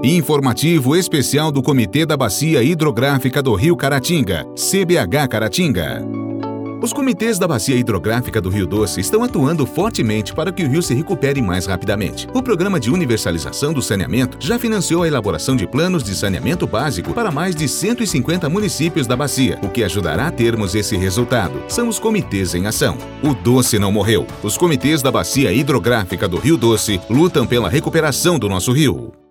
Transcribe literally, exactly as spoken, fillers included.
Informativo especial do Comitê da Bacia Hidrográfica do Rio Caratinga, C B H Caratinga. Os comitês da Bacia Hidrográfica do Rio Doce estão atuando fortemente para que o rio se recupere mais rapidamente. O Programa de Universalização do Saneamento já financiou a elaboração de planos de saneamento básico para mais de cento e cinquenta municípios da bacia, o que ajudará a termos esse resultado. São os comitês em ação. O Doce não morreu. Os comitês da Bacia Hidrográfica do Rio Doce lutam pela recuperação do nosso rio.